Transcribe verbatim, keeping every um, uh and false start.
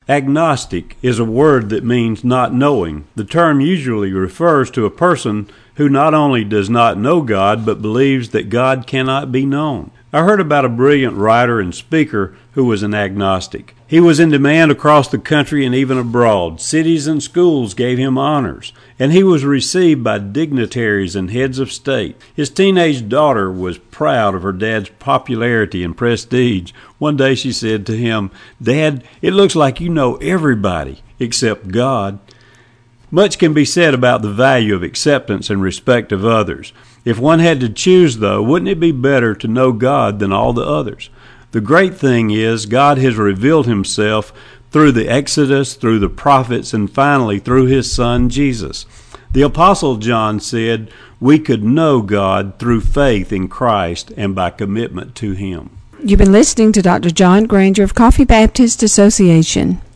Agnostic is a word that means not knowing. The term usually refers to a person who not only does not know God, but believes that God cannot be known. I heard about a brilliant writer and speaker who was an agnostic. He was in demand across the country and even abroad. Cities and schools gave him honors, and he was received by dignitaries and heads of state. His teenage daughter was proud of her dad's popularity and prestige. One day she said to him, "Dad, it looks like you know everybody except God." Much can be said about the value of acceptance and respect of others. If one had to choose, though, wouldn't it be better to know God than all the others? The great thing is God has revealed himself through the Exodus, through the prophets, and finally through his Son, Jesus. The Apostle John said we could know God through faith in Christ and by commitment to him. You've been listening to Doctor John Granger of Coffee Baptist Association.